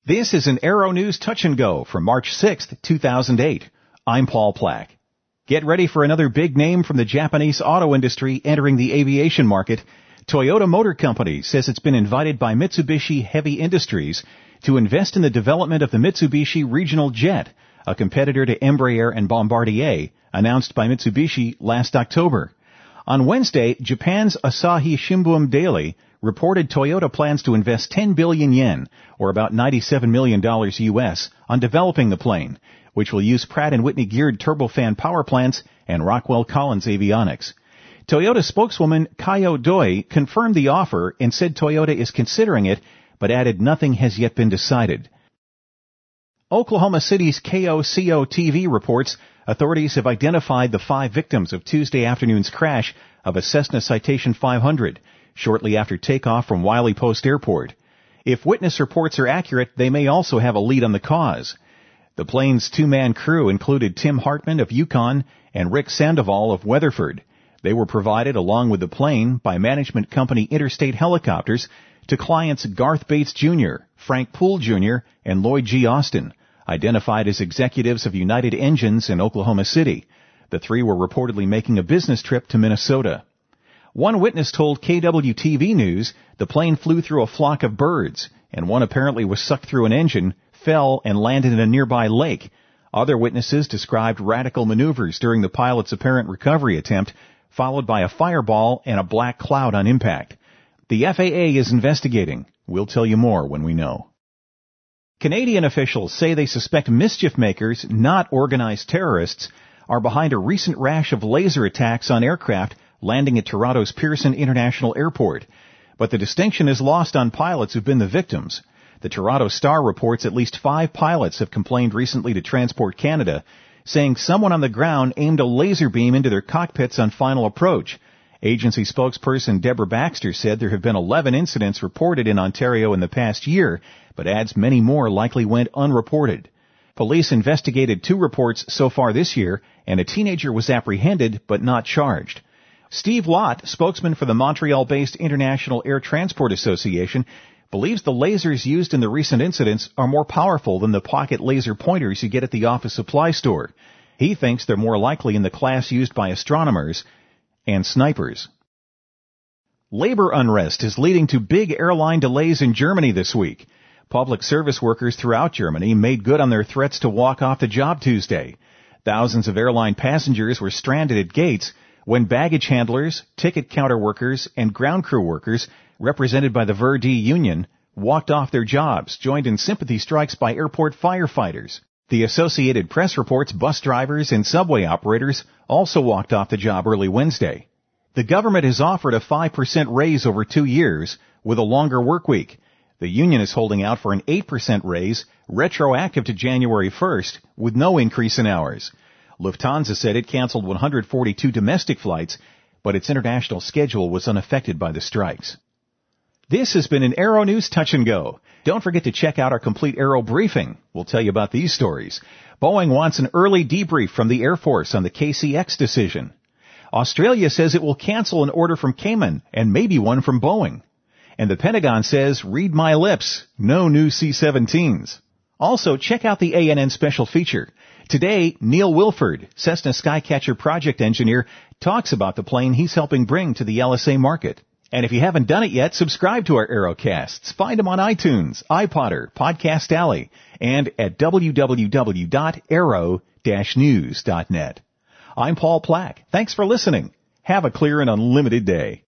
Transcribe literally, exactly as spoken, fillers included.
This is an Aero News Touch and Go for March sixth, two thousand eight. I'm Paul Plack. Get ready for another big name from the Japanese auto industry entering the aviation market. Toyota Motor Company says it's been invited by Mitsubishi Heavy Industries to invest in the development of the Mitsubishi Regional Jet, a competitor to Embraer and Bombardier, announced by Mitsubishi last October. On Wednesday, Japan's Asahi Shimbun Daily reported Toyota plans to invest ten billion yen, or about ninety-seven million dollars U S, on developing the plane, which will use Pratt and Whitney geared turbofan power plants and Rockwell Collins avionics. Toyota spokeswoman Kayo Doi confirmed the offer and said Toyota is considering it, but added nothing has yet been decided. Oklahoma City's K O C O T V reports authorities have identified the five victims of Tuesday afternoon's crash of a Cessna Citation five hundred, shortly after takeoff from Wiley Post Airport. If witness reports are accurate, they may also have a lead on the cause. The plane's two-man crew included Tim Hartman of Yukon and Rick Sandoval of Weatherford. They were provided, along with the plane, by management company Interstate Helicopters to clients Garth Bates Junior, Frank Poole Junior, and Lloyd G. Austin, identified as executives of United Engines in Oklahoma City. The three were reportedly making a business trip to Minnesota. One witness told K W T V News the plane flew through a flock of birds, and one apparently was sucked through an engine, fell, and landed in a nearby lake. Other witnesses described radical maneuvers during the pilot's apparent recovery attempt, followed by a fireball and a black cloud on impact. The F A A is investigating. We'll tell you more when we know. Canadian officials say they suspect mischief makers, not organized terrorists, are behind a recent rash of laser attacks on aircraft landing at Toronto's Pearson International Airport. But the distinction is lost on pilots who've been the victims. The Toronto Star reports at least five pilots have complained recently to Transport Canada, saying someone on the ground aimed a laser beam into their cockpits on final approach. Agency spokesperson Deborah Baxter said there have been eleven incidents reported in Ontario in the past year, but adds many more likely went unreported. Police investigated two reports so far this year, and a teenager was apprehended but not charged. Steve Lott, spokesman for the Montreal-based International Air Transport Association, believes the lasers used in the recent incidents are more powerful than the pocket laser pointers you get at the office supply store. He thinks they're more likely in the class used by astronomers and snipers. Labor unrest is leading to big airline delays in Germany this week. Public service workers throughout Germany made good on their threats to walk off the job Tuesday. Thousands of airline passengers were stranded at gates when baggage handlers, ticket counter workers, and ground crew workers, represented by the Verdi union, walked off their jobs, joined in sympathy strikes by airport firefighters. The Associated Press reports bus drivers and subway operators also walked off the job early Wednesday. The government has offered a five percent raise over two years with a longer work week. The union is holding out for an eight percent raise, retroactive to January first, with no increase in hours. Lufthansa said it canceled one hundred forty-two domestic flights, but its international schedule was unaffected by the strikes. This has been an Aero News Touch and Go. Don't forget to check out our complete Aero briefing. We'll tell you about these stories. Boeing wants an early debrief from the Air Force on the K C X decision. Australia says it will cancel an order from Cayman and maybe one from Boeing. And the Pentagon says, read my lips, no new C seventeens. Also, check out the A N N special feature. Today, Neil Wilford, Cessna Skycatcher project engineer, talks about the plane he's helping bring to the L S A market. And if you haven't done it yet, subscribe to our Aerocasts. Find them on iTunes, iPodder, Podcast Alley, and at w w w dot aero dash news dot net. I'm Paul Plack. Thanks for listening. Have a clear and unlimited day.